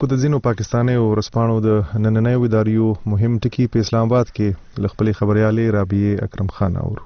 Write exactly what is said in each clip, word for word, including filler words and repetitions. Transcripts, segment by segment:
خو د ځینو پاکستاني ورسپانو د نننیو اداریو مهم ټکي په اسلام آباد کې ل خپل خبريالې رابعه اکرم خان اورو.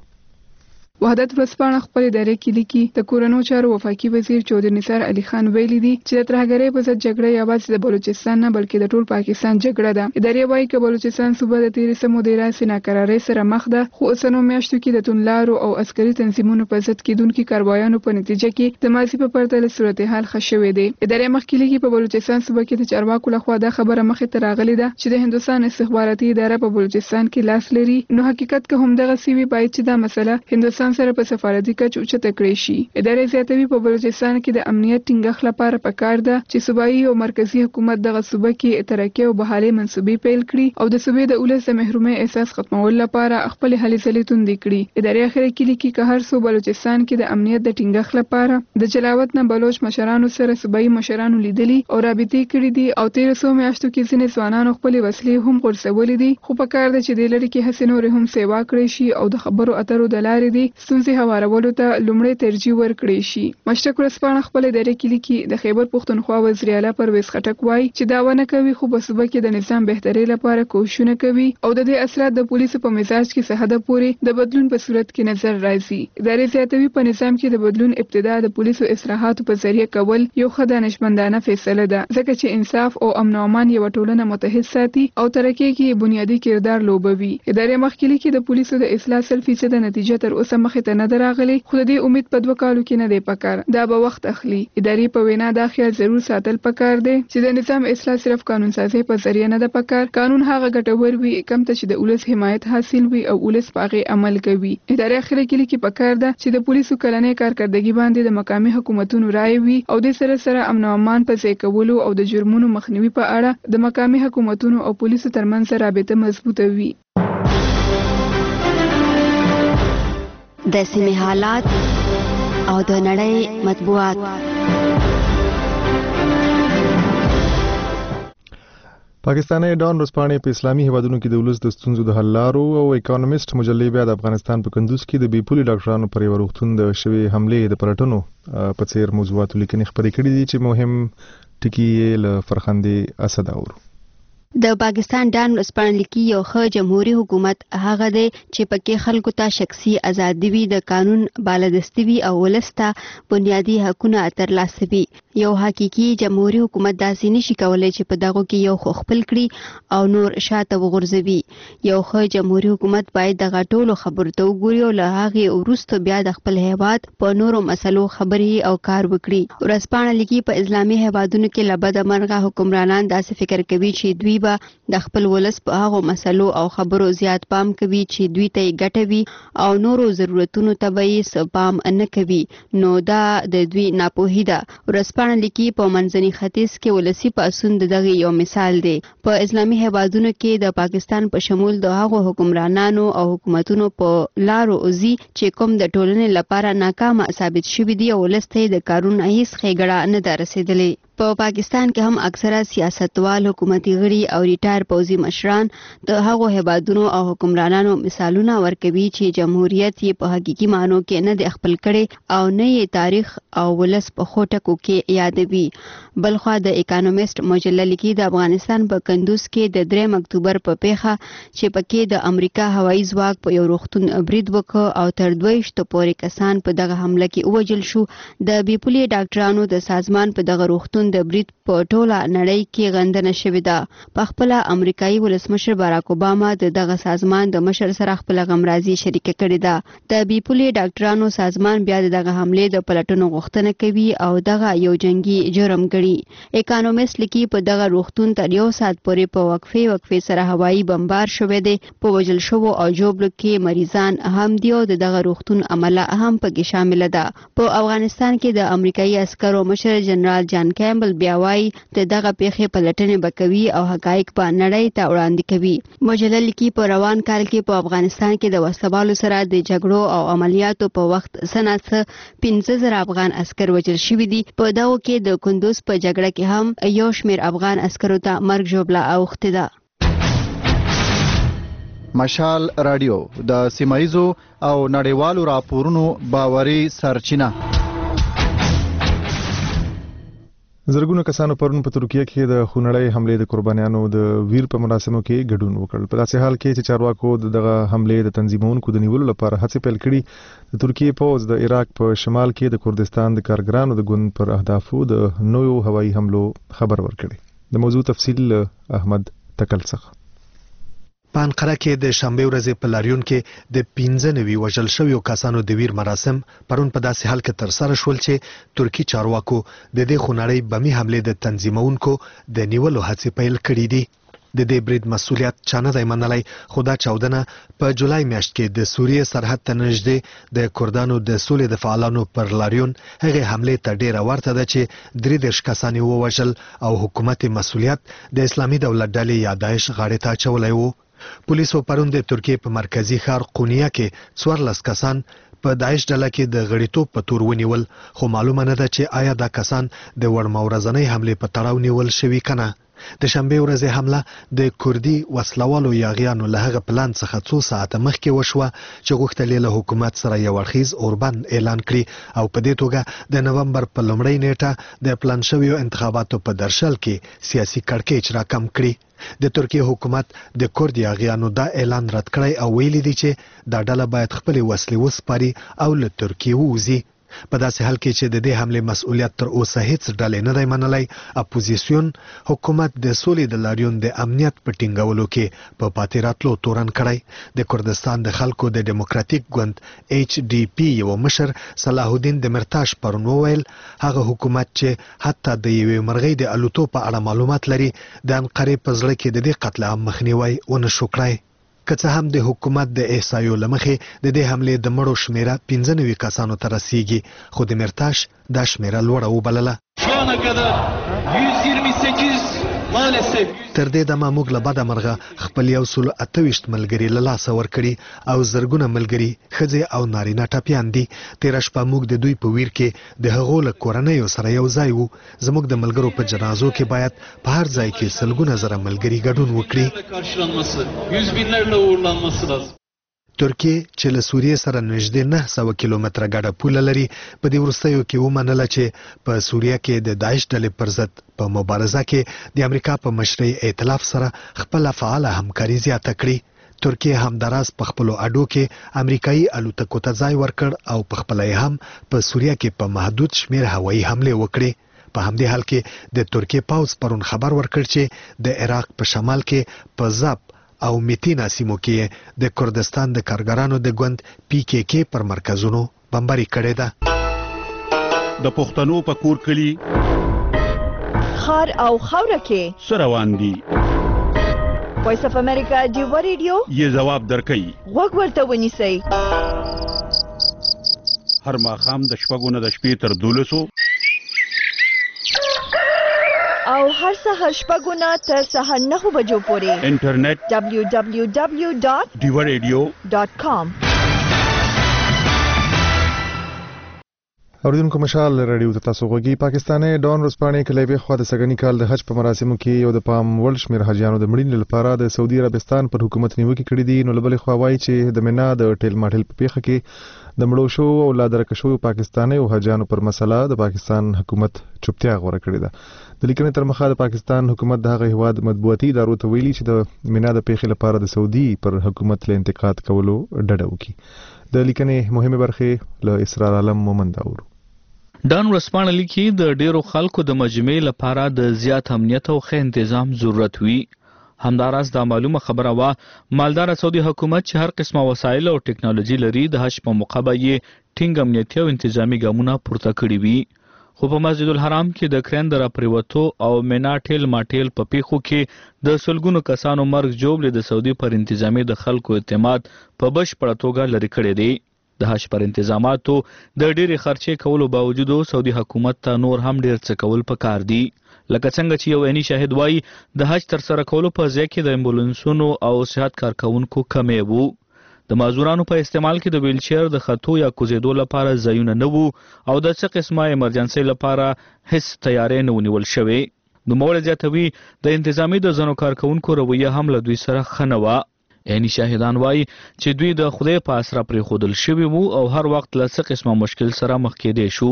وحدت ورځپاڼه خپل ادارې کې لیکي د کورونو چارو وفاقي وزیر چودھری نثار علي خان ویلي دي چې د ترهګرۍ په ضد جګړه یوازې د بلوچستان نه بلکې د ټول پاکستان جګړه ده. ادارې وايي چې بلوچستان صوبه د تیرې سمو د راسي ناکرارۍ سره مخ ده، خو اوسنو میاشتو کې د توندلارو او عسکري تنظیمونو په ضد کېدونکو کاروایانو په نتیجه کې د ماضي په پرتله صورتحال ښه شوی دی. ادارې مخکې لیکي په بلوچستان صوبه کې د چارواکو لخوا دا خبره مخې ته راغلې ده چې د هندوستان استخباراتي اداره په بلوچستان کې لاس لري، نو حقیقت که هم دغه سی وي باید چې دا مسله هندوستان سره په سفارت د کچ اوچته کړی شي. ادارې زیاتوي په بلوچستان کې د امنیت ټینګښت لپاره پکار ده چې صوبایي او مرکزی حکومت دغه صوبه کې ترقی او بحالي منصوبې پیل کړي او د صوبې د ولس د محرومۍ احساس ختمول لپاره خپل هلې ځلې توندې کړي. ادارې اخر کې لیکي که هر څو بلوچستان کې د امنیت د ټینګښت لپاره د جلاوط نه بلوچ مشرانو سره صوبایي مشرانو لیدلي او رابطې کړې دي او تیر څو میاشتو کې ځینې ځوانانو خپل وسلې هم غورځولې دي، خو پکار ده چې د لړۍ کې هڅې نورې هم سیوا کړې شي او د خبرو اترو د لارې دي ستونزې هوارولو ته لومړی ترجیح ورکړی شي. مشرق ورځپاڼه خپل ادارې کې لیکي د خیبر پښتونخوا وزیر اعلی پرویز خټک وایي چې دا ونه کوي خو په صوبه کې د نظام بهترۍ لپاره کوښښونه کوي او د دې اثرات د پولیسو په مزاج کې څه حد پورې د بدلون په صورت کې نظر راځي. ادارې زیاتوي په نظام کې د بدلون ابتدا د پولیسو اصلاحاتو په ذریعه کول یو ښه دانشمندانه فیصله ده، ځکه چې انصاف او امن او امان یو ټولنه متحد ساتي او ترقۍ کې بنیادی کردار لوبوي. ادارې مخکې لیکي د پولیسو د اصلاح سل فیصد نتیجه تر اوسه مخې ته نه راغلي، خو د دې امید په دوه کالو کې نه دی پکار، دا به وخت اخلي. ادارې په وینا دا خیال ضرور ساتل پکار دی چې د نظام اصلاح صرف قانون سازي په ذریعہ نه ده پکار، قانون هغه ګټور وي کم ته چې د ولس حمایت حاصل وي او ولس په هغه عمل کوي. ادارې اخر کې لیکي پکار ده چې د پولیسو کلنۍ کارکردګي باندې د مقامي حکومتونو رائے وي او د سره سره امن او امان په ځای کولو او د جرمونو مخنیوي په اړه د مقامي حکومتونو او پولیسو ترمنځ رابطه مضبوطه وي. د سیمې حالات او د نړۍ مطبوعات. پاکستاني ډان ورځپاڼې په اسلامي هیوادونو کې د ولس د ستونزو د حل لارو او اکانومیست مجلې بیا د افغانستان په کندوز کې د بې پولي ډاکټرانو پر یو روغتون د شوې حملې د پلټنو په څیر موضوعاتو لیکنې خپرې کړې دي چې مهم ټکي یې له فرخندې اسد اورو. د پاکستان ډان ورځپاڼه لیکي یو ښه جمهوریت حکومت هغه دی چې پکې خلکو ته شخصي ازادي وي، د قانون بالادستي وي او ولس ته بنیادی حقونه ترلاسه وي. یو حقيقي جمهوریت حکومت داسې نشي کولای چې په دغه کې یو خو خپل کړي او نور شاته وغورځوي. یو ښه جمهوریت حکومت باید دغه ټولو خبرو ته وګوري او له هغې وروسته بیا د خپل هیواد په نورو مسلو خبرې او کار وکړي. ورځپاڼه لیکي په اسلامي هیوادونو کې له بده مرغه حکمرانان داسې فکر کوي چې دوی د خپل ولس په هغو مسلو او خبرو زیات پام کوي چې دوی ته یې ګټه وي او نورو ضرورتونو ته به یې پام نه کوي، نو دا د دوی ناپوهي ده. ورځپاڼه لیکي په منځني ختیځ کې ولسي پاڅون د دغه یو مثال دی. په اسلامي هیوادونو کې د پاکستان په شمول د هغو حکمرانانو او حکومتونو په لارو اوزي چې کوم د ټولنې لپاره ناکامه ثابت شوي دي او ولس ته د کارونو هیڅ ښېګړه نه ده رسېدلې. په پاکستان کې هم اکثره سیاستوال، حکومتي غړي او ریټایر پوځي مشران د هغو هیوادونو او حکمرانانو مثالونه ورکوي چې جمهوریت یې په حقيقي معنو کې نه دی خپل کړی او نه یې تاریخ او ولس په ښو ټکو کې یادوي. بلخوا د اکانومیست مجله لیکي د افغانستان په کندوز کې د دریم اکتوبر په پیښه چې پکې د امریکا هوایي ځواک په یو روغتون برید وکړ او تر دوه ویشتو پورې کسان په دغه حمله کې ووژل شو. د بې پولي ډاکټرانو د سازمان په دغه روغتون د برید په ټوله نړۍ کې غندنه شوې ده. په خپله امریکایي ولسمشر باراک اوباما د دغه سازمان د مشر سره خپله غمرازي شریکه کړې ده. د بې پولي ډاکټرانو سازمان بیا د دغه حملې د پلټنو غوښتنه کوي او دغه یو جنگي جرم ګڼي. اکانومیست لیکي په دغه روغتون تر یو ساعت پورې په وقفې وقفې سره هوایي بمبار شوی دی. په وژل شوو او ژوبلو کې مریضان هم دي او د دغه روغتون عمله هم پکې شامله ده. په افغانستان کې د امریکایي عسکرو مشر جنرال جان کیمبل بیا وایي د دغه پیښې پلټنې به کوي او حقایق به نړۍ ته وړاندې کوي. مجله لیکي په روان کال کې په افغانستان کې د وسوالو سره د جګړو او عملیاتو په وخت سنه څه پنځه زره افغان عسکر وژل شوي دي. په دغو کې د کندوز په جګړه کې هم یو شمېر افغان عسکرو ته مرګ ژوبله اوښتې ده. مشال رادیو د سیمایزو او نړیوالو راپورونو باوري سرچینه. زرګونو کسانو پرون په ترکیه کې د خونړۍ حملې د قربانیانو د ویر په مراسمو کې ګډون وکړ. په داسې حال کې چې چارواکو دغه حملې د تنظیمونکو د نیولو لپاره هڅې پیل کړي، د ترکیه پوځ د عراق په شمال کې د کردستان د کارګرانو د ګوند پر اهدافو د نویو هوایي حملو خبر ورکړي. د موضوع تفصیل احمد تکل څخه. په انقره کې د شنبه ورځې په لاریون کې د پنځه نوي وژل شویو کسانو د ویر مراسم پرون په داسې حال کې ترسره شول چې ترکی چارواکو د دې خونړۍ بمي حملې د تنظیمونکو د نیولو هڅې پیل کړې دي. د دې برید مسؤلیت چا نه دی منلی، خو دا چاودنه په جولای میاشت کې د سوریې سرحد ته نږدې د کردانو د سولې د فعالانو پر لاریون هغې حملې ته ډیره ورته ده چې درې دېرش کسان یې ووژل او حکومت مسؤلیت د اسلامي دولت ډلې یا داعش غاړې ته اچولی و. پولیسو پرون د ترکیې په مرکزی ښار قونیه کې څوارلس کسان په داعش ډله کې د غړیتوب په تور ونیول، خو معلومه نه ده چې آیا دا کسان د وړمه ورځنۍ حملې په تړاو نیول شوي که نه. د شنبې ورځې حمله د کردي وسلوالو یاغیانو له هغه پلان څخه څو ساعته مخکې وشوه چې غوښتل یې له حکومت سره یو اړخیز اوربند اعلان کړي او په دې توګه د نومبر په لومړۍ نیټه د پلان شویو انتخاباتو په درشل کې سیاسي کړکېچ راکم کړي. د ترکیه حکومت د کورد یاغیانو دا اعلان رد کړی او ویلي دی چې دا ډله باید خپلې وسلې وسپاري او له ترکیې ووځي. په داسې حال کې چې د دې حملې مسؤلیت تر اوسه هیڅ ډلې نه دی منلی، اپوزیسیون حکومت د سولې د لاریون د امنیت په ټینګولو کې په پاتې راتلو تورن کړی. د کردستان د خلکو د ډیموکراتیک ګوند ایچ ډي پی یو مشر صلاح الدین دمرتاش پرون وویل هغه حکومت چې حتی د یوې مرغۍ د الوتو په اړه معلومات لري د انقرې په زړه کې د دې قتل عام مخنیوی ونه شو کړی. که څه هم د حکومت د احصایو له مخې د دې حملې د مړو شمیره پنځه نوي کسانو ته رسیږي، خو د مرتاش دا شمیره لوړه وبلله. تر دې دمه موږ له بده مرغه خپل یو سل اته ویشت ملګري له لاسه ورکړي او زرګونه ملګري ښځې او نارینه ټپیان دي. تېره شپه موږ د دوی په ویر کې د هغو له کورنیو سره یو ځای وو. زموږ د ملګرو په جنازو کې باید په هر ځای کې سلګونه زره ملګري ګډون وکړي. ترکیه چې له سوریې سره نږدې نه سوه کیلومتره ګډه پوله لري، په دې وروستیو کې ومنله چې په سوریه کې د داعش ډلې پر ضد په مبارزه کې د امریکا په مشرۍ ائتلاف سره خپله فعاله همکاري زیاته کړي. ترکیه همداراز په خپلو اډو کې امریکایي الوتکو ته ځای ورکړ او په خپله یې هم په سوریه کې په محدود شمیر هوایي حملې وکړې. په همدې حال کې د ترکیه پوځ پرون خبر ورکړ چې د عراق په شمال کې په زاب او میتینا سیمو کې د کردستان د کارګرانو د ګوند پی کې کې پر مرکزونو بمباري کړې ده. د پښتنو په کور کلی خار او خوره کې سروان دي. وایس اف امریکا دیو ریډیو یې جواب درکړي، وګ ورته ونیسئ. هر ماښام د شپږو نه د شپې تر دولسو او هر سهار شپږو نه تر سهار نهو بجو پورې انټرنیټ دبلیو دبلیو دبلیو ډاټ دیو ریډیو ډاټ کام. اوریدونکو مشال رادیو ته تاسو غوږی. پاکستاني ډون ورځپاڼې کلیبي خوا د سګنی کال د حج په مراسمو کې یو د پام وړ شمېر حاجیانو د مړینې لپاره د سعودي عربستان پر حکومت نیوکې کړې دي. نو لبلې خوا وایي چې د مینا د ټیل ماټیل په پیښه کې د مړو شو او لا درکه شو پاکستاني او حاجیانو پر مسله د پاکستان حکومت چوپتیا غوړه کړې ده. د لیکنې تر مخه د پاکستان حکومت د هغه هواد مطبوعاتي ادارو ته ویلي چې د مینا د پیښې لپاره د سعودي پر حکومت له انتقاد کولو ډډه وکړي. د لیکنې مهمه برخه له اسرار عالم مومند اورو. ډان ورځپاڼه لیکي د ډیرو خلکو د مجمع لپاره د زیات امنیت او ښه تنظیم ضرورت وي. همداراز دا معلومه خبره وا مالدار سعودي حکومت چې هر قسمه وسایل او ټکنالوژي لري د حج په موقع یې ټینګ امنیتي او انتظامی ګامونه پورته کړي وي. خو په مسجد الحرام کې د کرین در پریوتو او مینا ټیل ماټیل په پیښو کې د سلګونو کسانو مرګ جوړ د سعودي پر انتظامی د خلکو اعتماد په بشپړه توګه لري کړی دی. د حج پر انتظاماتو د ډېرې خرچې کولو باوجود سعودي حکومت ته نور هم ډېر څه کول پکار دي. لکه څنګه چې یو عیني شاهد وایي د حج تر سره کولو په ځای کې د امبولانسونو او صحت کارکونکو کمې وو. د معذورانو په استعمال کې د ویلچیر د خطو یا کوزیدو لپاره ځایونه نه وو او د څه قسمه ایمرجنسي لپاره هیڅ تیارې نه ونیول شوې. نوموړی زیاتوي د انتظامي د ځینو کارکونکو رویه هم له دوی سره ښه نه وه. عیني شاهدان وایي چې دوی د خدای په اسره پرېښودل شوي وو او هر وخت له څه قسمه مشکل سره مخ کېدی شو.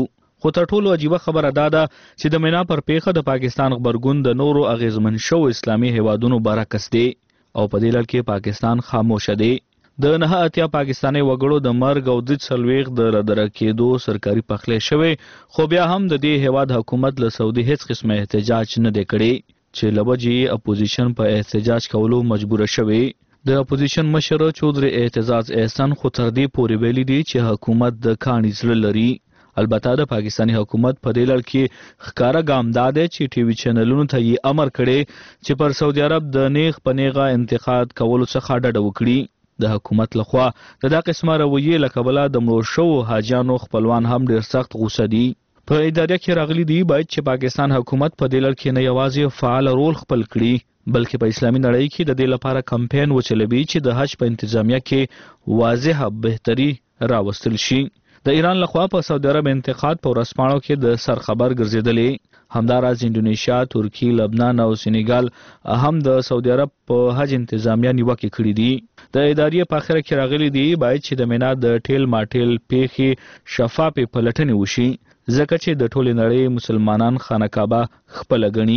خو تر ټولو عجیبه خبره دا ده چې د مینا پر پیښه د پاکستان خبرګون د نورو اغیزمن شو اسلامي هیوادونو برعکس دی او په دې لړ کې پاکستان خاموشه دی. د نه اتیا پاکستاني وګړو د مرګ او د څلويخ د ردره کېدو سرکاري پخلې شوی، خو بیا هم د دې هیواد حکومت له سعودي هیڅ قسمه احتجاج نه دی کړی چې لوجي اپوزیشن په احتجاج کولو مجبور شوی. د اپوزیشن مشر چودري اعتزاز احسان خو تر دې پورې ویلي دی چې حکومت د کاڼي زړه لري. البته د پاکستاني حکومت په دې لړ کې ښکارا ګام دا دی چې ټي وي چینلونو ته یې امر کړی چې پر سعودي عرب د نیغ په نیغه انتقاد کولو څخه ډډه وکړي. د حکومت لخوا د دا قسمه رویې له کبله د مړو شوو حاجیانو خپلوان هم ډېر سخت غوسه دي. په اداره کې راغلي دي باید چې پاکستان حکومت په دې لړ کې نه یوازې فعال رول خپل کړي بلکې په اسلامي نړۍ کې د دې لپاره کمپاین وچلوي چې د حج په انتظامیه کې واضحه بهتري راوستل شي. د ایران لخوا په سعودي عرب انتقاد په ورځپاڼو کې د سرخبر ګرځېدلې. همداراز انډونیشیا، ترکی، لبنان او سینیګال هم د سعودي عرب په حج انتظامیه نیوکې کړې دي. د ادارې په اخر کې راغلي دي باید چې د مینا د ټیل ماټیل پیښې شفافې پلټنې وشي ځکه چې د ټولې نړۍ مسلمانان خانه کعبه خپله ګڼي.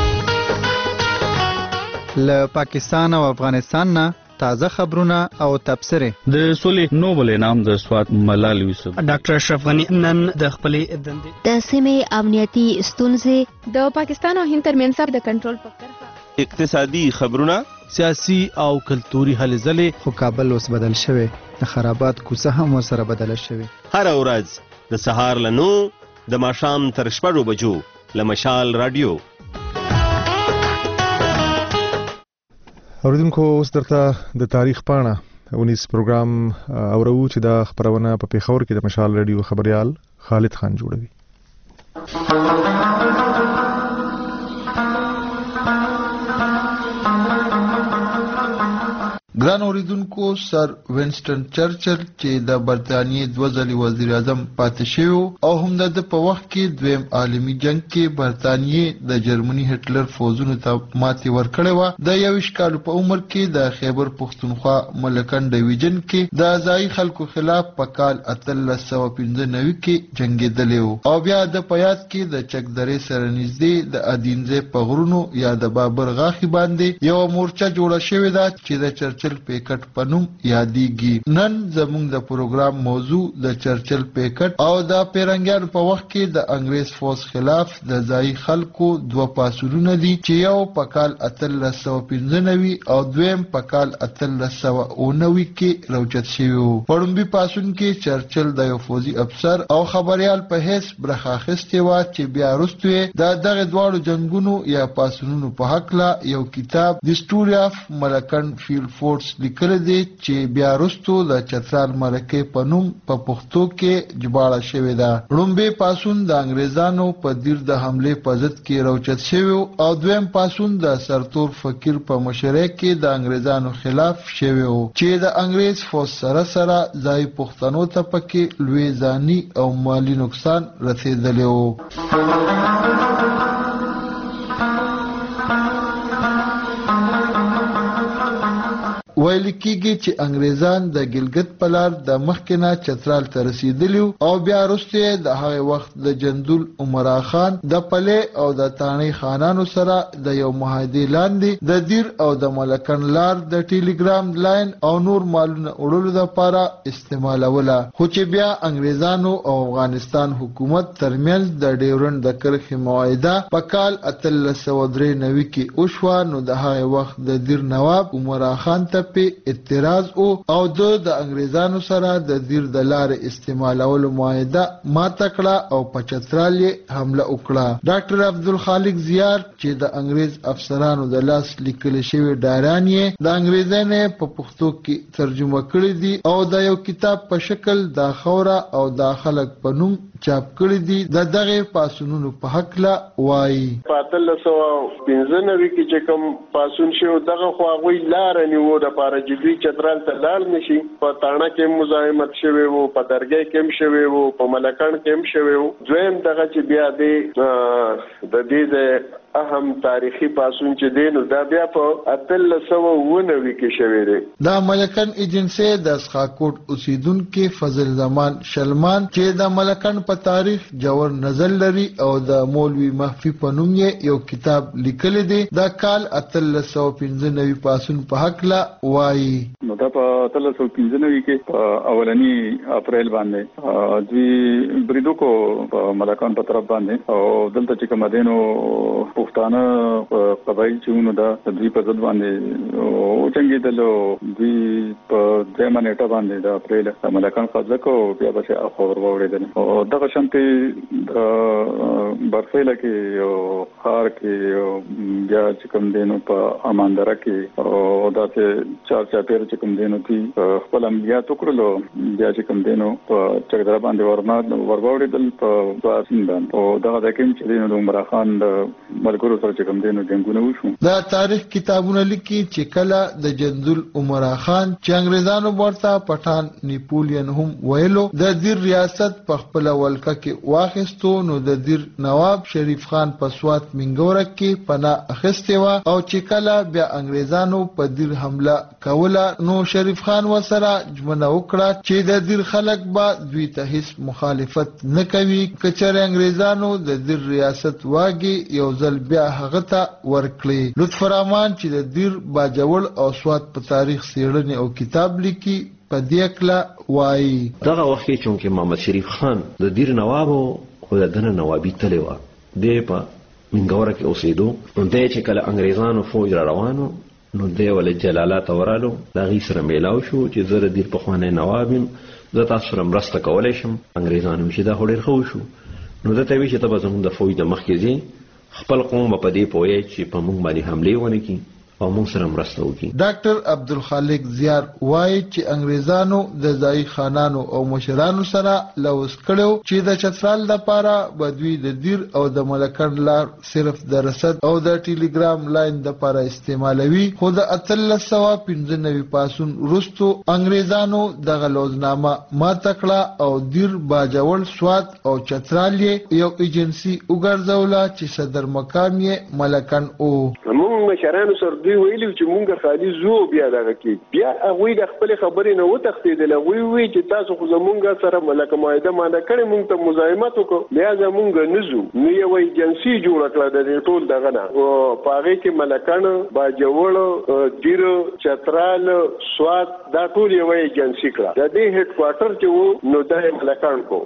له پاکستان او افغانستان نه تازه خبرونه او تبصرې. د سولې نوبل انعام د سوات ملال یوسف ډاکټر اشرف غنی نن د خپلې دندې د سیمې امنیتي ستونزې د پاکستان او هند ترمنځ د کنټرول په کرښه اقتصادي خبرونه سیاسي او کلتوري هلې ځلې. خو کابل اوس بدل شوی، د خرابات کوڅه هم ورسره بدله شوې. هر ورځ د سهار له نو د ماښام تر شپږو بجو له مشال رادیو. اوریدونکو اوس درته د تاریخ پاڼه ونیس پروګرام اورو چې دا خبرونه په پیښور کې د مشال رادیو خبريال خالد خان جوړوي. ګران اوریدونکو، سر وینسټن چرچل چې د برتانیې دوه ځلې وزیر اعظم پاتې شوی او هم د په وخت کې دویم عالمي جنگ کې برتانیې د جرمني هټلر فوزونو ته ماتې ورکړې و. د یویشت کالو په عمر کې د خیبر پښتونخوا ملکن ډیویژن کې د ځایي خلکو خلاف په کال اتلس سوه پنځه نوي کې جنګېدلی و او بیا د په یاد کې د چک درې سره نږدې د ادینځې په غرونو یا د بابر غاښي باندې یوه مورچه جوړه شوې ده چې د چرچل پیکټ په نوم یادېږي. نن زموږ د پروګرام موضوع د چرچل پیکټ او د پیرنګیانو په وخت کې د انګریز فوز خلاف د ځایي خلکو دوه پاڅونونه دي چې یو په کال اتلس سوه پنځه نوي او دویم په کال اتلس سوه اوه نوي کې راوچت شوي وو. په لومړي پاڅون کې چرچل د یو فوزي افسر او خبریال په حیث برخه اخیستې وه چې بیا وروسته یې د دغه دواړو جنګونو یا پاڅونونو په هکله یو کتاب د سټوري اف ملکن فیلډ فورس لیکل دي چې بیا وروسته د چترال مرکې په نوم په پښتو کې ژباړه شوې ده. لومړی پاڅون د انګریزانو په دیر د حملې په ضد کې راوچت شوی او دویم پاڅون د سرتور فقیر په مشرۍ کې د انګریزانو خلاف شوی و چې د انګریز فوج سره سره ځای پښتنو ته پکې لوی ځاني او مالی نقصان رسېدلی و. ویل کېږي چې انګریزان د ګلګت په لار د مخکې نه چترال ته رسېدلي او بیا وروسته د هغې وخت د جندول عمرا خان د پلې او د تاڼۍ خانانو سره د یو معاهدې لاندې د دیر او د ملکن لار د ټیلیګرام لاین او نور مالونه وړلو دپاره استعمالوله. خو چې بیا انګریزانو او افغانستان حکومت ترمنځ د ډیورنډ د کرښې معاهده په کال اتلس سوه درې نوي کې وشوه نو د هغې وخت د دیر نواب عمرا خان ته په اعتراض او او د انګریزانو سره د دیر د لارې استعمالولو معاهده ماته کړه او په چترال یې حمله وکړه. ډاکټر عبدالخالق زیار چې د انګریز افسرانو د لاس لیکل شوي ډایران یې د انګریزانو په پښتو کې ترجمه کړي دي او د یو کتاب په شکل دا خوره او دا خلک په نوم چاپ کړي دي. د دغه پاسونونو په هکله وایي په اتلس سوه پنځه نوي کې چې کوم پاسون شو دغه خو هغوی لاره نیو دپاره چې دوی چترال ته لاړ نشي. په تاڼه کې هم مزاحمت شوی وو، په درګۍ کې هم شوی وو، په ملکن کې هم شوی وو. دویم دغه چې بیا دی د دې د اهم تاریخي پاسون چې دی نو دا بیا په اتلس سوه اوه نوي کې شوی دی. دا ملکن ایجنسی د اسخاکوټ اوسیدونکو فضل زمان شلمان چې د ملکن په تاریخ جوړ نظر لري او د مولوی محفي په نوم یې یو کتاب لیکلی دی. دا کال اتلس سوه پنځه نوي پاسون په حقله وایي. نو دا په اتلس سوه پنځه نوي کې په اولنی اپریل باندې دوی بریدو کو په ملکان په طرف باندې او دلته چې کوم دینو پښتانه قبایل چې نو دا دوی په ځد باندې او څنګه دلو دوی په دمه نیټه باندې د اپریل د ملکان قبضه کو بیا به خبر وړیدل او دغه شانتي برفیله کې یو خار کې بیا چې کوم دینو په اماندره کې او دا چې چار چاپیر چې کوم دینو کې خپل عملیات وکړلو بیا چې کوم دینو په چکدره باندې ورنات ورغوړېدل په باسین باندې او دغه د کوم چې دینو د عمر خان د ملګرو سره چې کوم دینو جنگونه وشو. دا تاریخ کتابونه لیکي چې کله د جندل عمر خان چې انګريزانو ورته پټان نیپولین هم ویلو د دیر ریاست په خپل ولکه کې واخیستو نو د دیر نواب شریف خان په سوات منګوره کې پناه اخیستې و او چې کله بیا انګريزانو په دیر حمله کوله نو شریف خان وسره ژمنه وکړه چې د دیر خلک به دوی ته هیڅ مخالفت نه کوي کچره انګريزانو د دیر ریاست واګي یو ځل بیا هغه ته ورکړي. لطف الرحمن چې د دیر باجوړ او سوات په تاریخ څېړنې او کتاب لیکي په دې کله وایي دغه وخت کې چې محمد شریف خان د دیر نواب او د دنه نوابي تللی و دی په منګوره کې اوسېدو نو دی چې کله انګريزانو فوج را روانو نو دی ول جلالات ورالو دا غي سره میلاو شو چې زه د دیر پخوانی نواب یم زه تاسو سره مرسته کولی شم. انګريزانو چې دا ډېر ښه وشو نو دا ته وی چې ته به زموږ د فوج د مخکې ځې خپل قوم په دې پوهی چې په موږ باندې حمله ونه کړي او موږ سره مرسته وکړي. ډاکټر عبدالخالق زیار وایي چې انګريزانو د ځای خانانو او مشرانو سره لوس کړو چې د چترال لپاره بدوی د دیر او د ملکن لار صرف د رسد او د ټیلیګرام لاین لپاره استعمالوي خو د اتلس سوه پنځه نوي پاسون وروستو انګريزانو دغه لوزنامه ماته کړه او دیر باجوړ سوات او چترال یو ایجنسی وګرځوله چې صدر مقام یې ملکن او موږ مشرانو سره دوی ویلي چې مونږ خالي زو بیا دغه کې بیا هغوی د خپل خبرې نه وتښتېدل. هغوی وی چې تاسو خو زمونږ سره ملکه معاهده مانه کړې مونږ ته مزاحمت وکړو لهذا مونږ نه ځو. نو یو ایجنسي جوړه کړه د دې ټول دغه نه او په هغې کې ملکن باجوړ دیر چترال سوات دا ټول یو ایجنسي کړه. د دې هډ کوارټر چې و نو د ملکان کو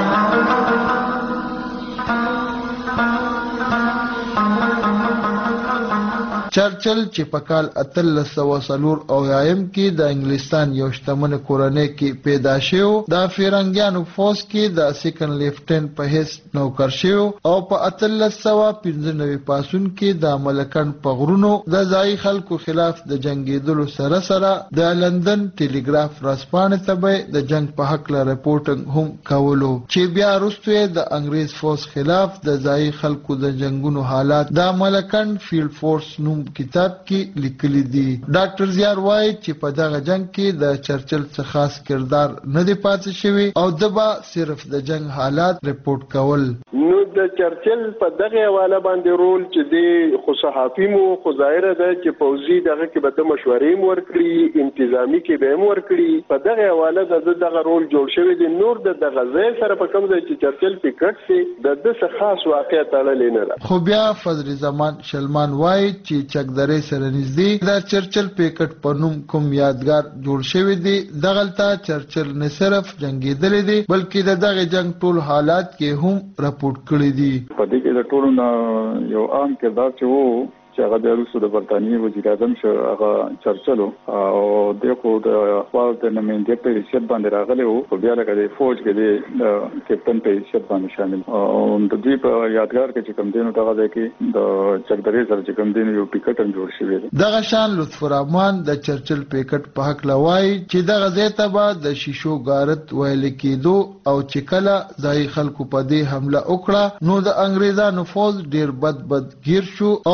چرچل چې په کال اتلس سوه څلور اویایم کې د انګلستان یو شتمن کورنۍ کې پیدا شو د فرنګیانو فوج کې د سیکنډ لیفټننټ په حیث نوکر شو او په اتلس سوه پنځه نوي پاسون کې د ملکن په غرونو د ځای خلکو خلاف د جنگیدلو سره سره د لندن ټیلیګراف رسپانې ته به د جنگ په حق له رپورټنګ هم کولو چې بیا وروسته د انګریز فوج خلاف د ځای خلکو د جنگونو حالات د ملکن فیلډ فورس نوم کتاب کې لیکلي دي. ډاکټر زیار وایي چې په دغه جنگ کې د چرچل څخه خاص کردار نه دی پاتې شوی او دبا صرف د جنگ حالات رپورټ کول. نو د چرچل په دغه حواله باندې رول چې دی خو صحافي مو خو ظاهره ده چې پوځي دغه کې به د مشورې مو ورکړي انتظامی کې به مو ورکړي په دغه حواله د دغه رول جوړ شوی دی. نور د دغه ځای سره په کوم ځای چې چرچل پکټ سي د دغه خاص واقعیت تړلې نه ده. خو بیا فضل زمان شلمان وایي چې چکدرې سره نږدې د چرچل پیکټ په نوم کوم یادګار جوړ شوی دی. دغلته چرچل نه صرف جنگیدلې دي بلکې د دغه جنگ ټول حالات کې هم راپورټ کړی دي. په دې کې د ټولو نه یو عام کردار چې وو چې هغه د روسو د برتانیې وزیر اعظم شو هغه چرچل او دغه د خپل د نمائندګۍ په حیثیت باندې راغلی وو خو بیا لکه د فوج کې د کپټن په حیثیت باندې شامل او د دوی په یادګار کې چې کوم دینو دغه ځای کې د چکدرې سره چې کوم دینو یو پیکټ هم جوړ شوی دی. دغه شان لطف الرحمن د چرچل پیکټ په حق لوي چې دغه ځای ته به د شیشو غارت ویل کېدو او چې کله ځای خلکو په دې حمله وکړه نو د انګريزانو فوج ډیر بد بد گیر شو او بیا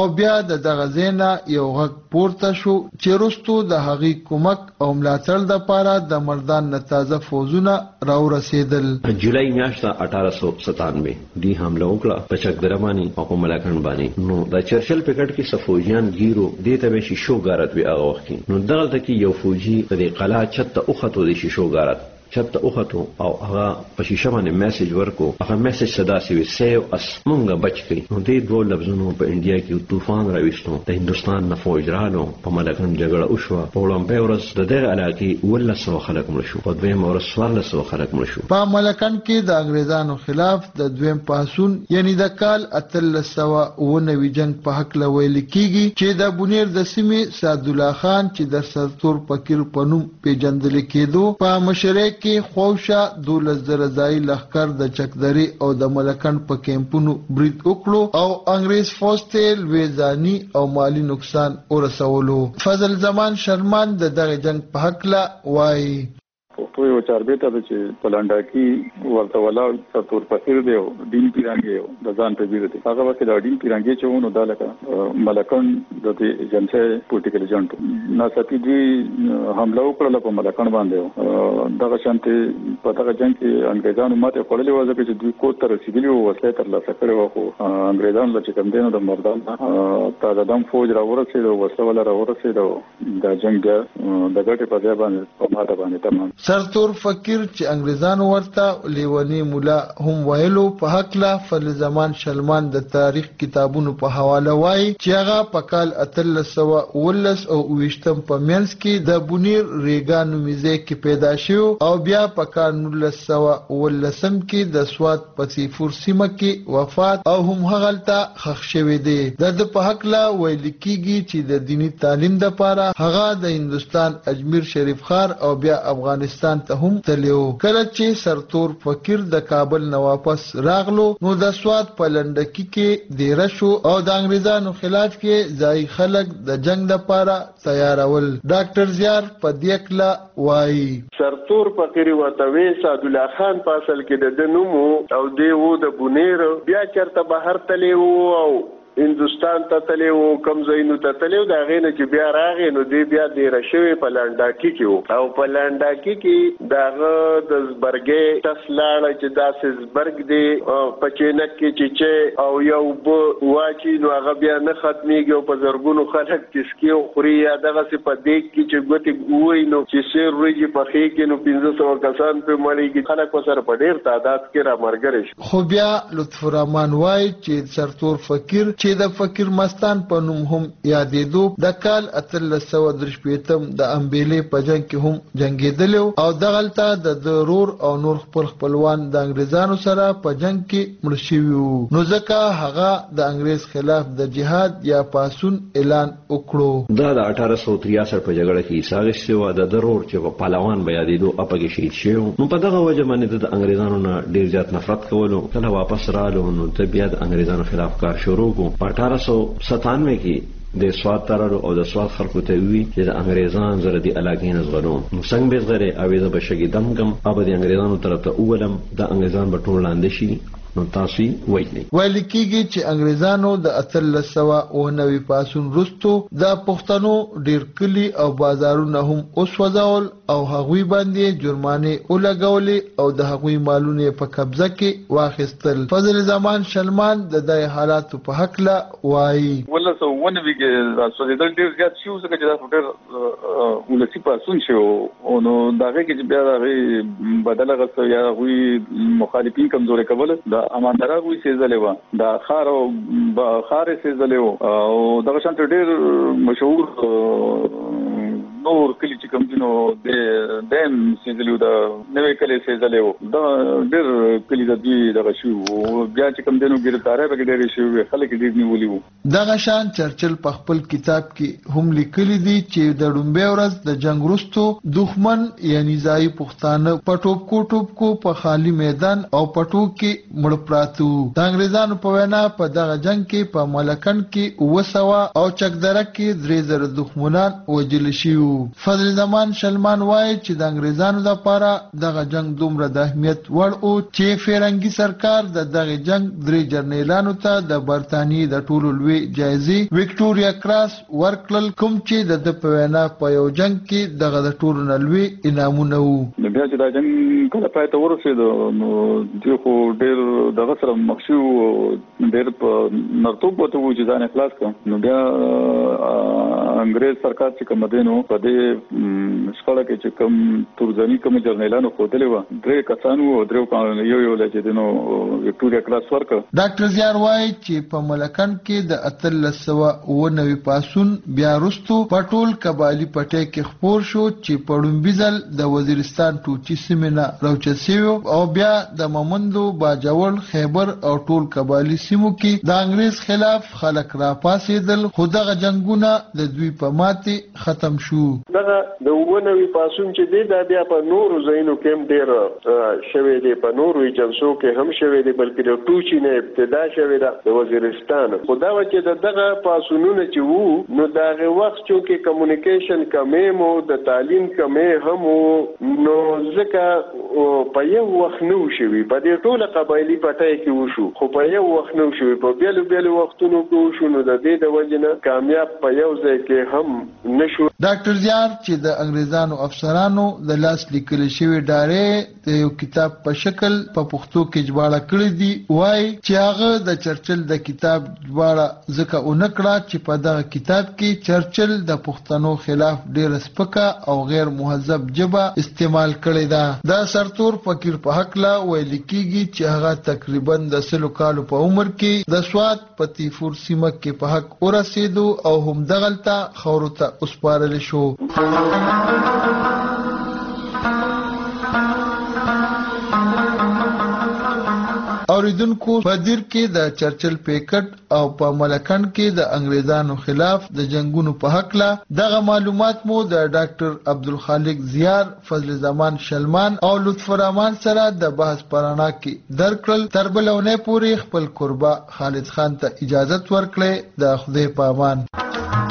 د دغه زینا یو غږ پورته شو چې رستو د هغې کومک او ملاتړ دپاره د مردان نه تازه فوزونه راورسېدل. جولای میاشت اٹھارہ سو ستانوے دی حمله وکړه په چکدره باندې او په ملاکنډ باندې. نو د چرچل پکټ کې صفوجیان ګیرو دې ته به شیشو غارت وی هغه وخت کې. نو دغه کې یو فوجي د قلعه چت اوخته د شیشو غارت چت اوخته او هغه په شیشه باندې میسج ورکو. هغه میسج صدا سی وی سیو اس مونږه بچ کړي. نو دې دوه لفظونو په انډیا کې طوفان راويستو. د هندستان نه فوج رالو په ملاکنډ جګړه وشوه. په وړاندې ورځ د دغه علاقې ولس سو خلک مړ شو. په دویم ورځ څوارلس سوه خلک مړ شو. په ملاکنډ کې د انګریزانو خلاف د دویم پاسون یعنی د کال اتلس سوه اوه نوي جنگ په حق ویل کېږي چې د بونیر د سیمې سعدالله خان چې د سرتور فقیر په نوم پیژندل کېدو په مشرۍ کې خوشا دولس زره ځای لښکر د چکدري او د ملکند په کیمپونو برید وکړو او انګریز فوج ته لوی ځاني او مالی نقصان ورسولو. فضل زمان شرمان د دغه جنگ په هکله وایي پښتو یو چاربیته ده چې په لنډا کې ورته ولاړ سرتور فقیر دی او دین پیرانګي د ځان په بیره دی. هغه وخت د دین پیرانګي چې ونه دا لکه ملکند د جنسه پولیټیکل ایجنټ ناڅاپي دوی حمله وکړه په ملکند باندې. دغه شانتي په دغه جنگ کې انګریزانو ماته خوړلې و ځکه چې دوی کوټ ته رسیدلي وو وسله تر لاسه کړې وو. خو انګریزانو چې کوم دینو د مردان تازه دم فوج راورسېد او وسله ولا راورسېد او د جنگ د ګټې په ځای باندې په ماته باندې تمام. سرتور فقیر چې انګریزانو ورته لیونی مولا هم ویلو په حقله فضل زمان شلمان د تاریخ کتابونو په حواله وایي چې هغه په کال اتلس سوه اوولس او اوویشتم په منځ کې د بونیر ریګا نومیځای کې پیدا شو او بیا په کال نولس سوه اوولسم کې د سوات په سیفور سیمه کې وفات او هم هغلته ښخ شوی دی. د د په حقله ویل کېږي چې د دینی تعلیم دپاره هغه د هندوستان اجمیر شریف ښار او بیا افغانستان ته هم تلو. کله چې سرتور فقیر د کابل نه واپس راغلو نو د سوات په لنډکی کې دیره شو او د انګریزانو خلاف کې ځای خلک د جنگ لپاره تیارول. ډاکټر زیار په دې کله وایي سرتور فقیر وتوي سعدالله خان په اصل کې د نومو او دی وو د بونیر بیا چرته بهر تلی وو او هندوستان ته تلی وو کم ځایونو ته تلی وو. د هغې نه چې بیا راغی نو دی بیا دیره شوی په لنډاکي کې وو او په لنډاکي کې د هغه د زبرګۍ ټس لاړه چې داسې زبرګ دی په چینک کې چې او یو اوبه واچي نو هغه بیا نه ختمیږي او په زرګونو خلک تسکي او خوري یا دغسې په دیګ کې چې ګوتې ووایي نو چې سیر وریجې پخې کې نو پنځه سوه کسان پرې مړېږي. خلک ورسره په ډېر تعداد کې رامرګرې شو. خو بیا لطف الرحمن وایي چې سرتور فقیر چې د فقیر مستان په نوم هم یادېدو د کال اتلس سوه درې شپېتم د امبېلې په جنګ کې هم جنګېدلی او دغلته د ده رور او نور خپل خپلوان د انګریزانو سره په جنګ کې مړه شوي وو. نو ځکه هغه د انګریز خلاف د جهاد یا پاسون اعلان وکړو. دا د اٹھارہ سو تریاسٹھ په جګړه کې حصه اخیستې وه. د ده رور چې په پهلوان به یادېدو هغه شهید شوی و. نو په دغه وجه باندې د انګریزانو نه ډېر زیات نفرت کولو. کله واپس رالو نو ته بیا د انګریزانو خلاف کار شروع کړو. په اٹھارہ سو ستانوے کې د سوات ترالو او د سوات خلکو ته وی چې د انګریزان زره دی علاقې نه زغلو. نو څنګه به زغره او د بشګي دم کم اب د انګریزانو طرف ته اولم د انګریزان په ټول لاندې شي. نو تاسو وایي ویل کېږي چې انګریزانو د اتلس سوه اوه نوي پاسون وروستو د پښتنو ډېر کلي او بازارونه هم وسوځول او هغوی باندې جرمانې ولګولې او د هغوی مالونه په قبضه کې واخیستل. فضل زمان شلمان د دې حالاتو په هکله وایي ولله سو ونه ویګه سوځېدل ډېر زیات شو ځکه چې دا ډېر ولسی پاسون شو او نو دغه کې بیا هغه بدله غوښتل یا هغوی مخالفین کمزوري کول. د اماندارا وی سیزلې و دا خار او خار سیزلې و او دغه شانت ډېر مشهور نور کلی چې کوم دینو د دیم سیزلې د نوې کلی سیزلې و دا ډېر کلی د دې دغه شو بیا چې کوم دینو ګرفتاره به ډېر شو خلک ډېر نیولي وو. دغه شان چرچل په خپل کتاب کې هم لیکلي دي چې د لومبۍ ورځ د جنگ وروستو دښمن یعنی ځایي پښتانه په ټوپکو ټوپکو په خالي میدان او پټو کې مړ پراتو. د انګریزانو په وینا په دغه جنگ کې په ملکند کې اوه سوه او چکدره کې درې زره دښمنان وژل شوي. فضل زمان شلمان وایي چې د انګریزانو لپاره دغه جنگ دومره د اهمیت وړ او چې فرنګي سرکار د دغه جنگ درې جرنیلانو ته د برتانیې د ټولو لوی جایزې وکټوريا کراس ورکړل، کوم چې د د په وینا په یو جنگ کې دغه د ټولو نه لوی انعامونه وو. بیا چې دا جنگ کله پای ته ورسېد نو دوی خو ډېر دغه سره مخ شو، ډېر په نرتوب ورته وو چې ځان اخلاص کړ. نو بیا انګریز سرکار چې کوم دی نو په دې شخړه کې چې کوم تورزنی کوم جرنیلانو ښودلې وه درې کسان وو، درېو کالو یو یو له چې دی نو وکټوريا کراس ورکړ. ډاکټر زیار وایي چې په ملکن کې د اتلس سوه اوه نوي پاڅون بیا وروستو په ټول قبایلي پټی کې خپور شو چې په لومړي ځل د وزیرستان ټوچي سیمې نه راوچت شوي او بیا د مومندو، باجوړ، خیبر او ټول قبایلي سیمو کې د انګریز خلاف خلک راپاڅېدل، خو دغه جنګونه د دوی په ماتې ختم شو. دغه د اووه نوي پاڅون چې دی دا بیا په نورو ځایونو کې هم ډېر شوی دی، په نورو جلسو کې هم شوی دی، بلکې د ټوچي نه ابتدا شوې ده د وزیرستان. خو دا وه چې د دغه پاڅونونه چې وو نو د هغې وخت چونکې کمیونیکیشن کمې مو د تعلیم کمې هم وو، نو ځکه په یو وخت نه و شوي، په دې ټوله قبایلي پټی کې وشو، خو په یو وخت نه و شوي، په بېلو بېلو وختونو کې وشو. نو د دې د وجې نه کامیاب په یو ځای کې هم نه شو. ډاکټر زیار چې د انګریزانو افسرانو د لاس لیکل شوي ډارې د یو کتاب په شکل په پښتو کې ژباړه کړي دي، وایي چې هغه د چرچل د کتاب ژباړه ځکه ونه کړه چې په دغه کتاب کې چرچل د پښتنو خلاف ډېره سپکه او غیر مهذب ژبه استعمال کړې ده. د سرتور فقیر په هکله ویل کېږي چې هغه تقریبا د سلو کالو په عمر کې د سوات په تیفور سیمه کې په حق ورسېدو او همدغلته خاورو ته وسپارل شو. اوریدونکو په دیر کې د چرچل پیکټ او په ملکن کې د انګریزانو خلاف د جنگونو په حقله دغه معلومات مو د ډاکټر عبدالخالق زیار، فضل زمان شلمان او لطف الرحمن سره د بحث پرانا کې درکړل. تر بلونه پورې خپل قربا خالد خان ته اجازت ورکړي. د خدای په امان.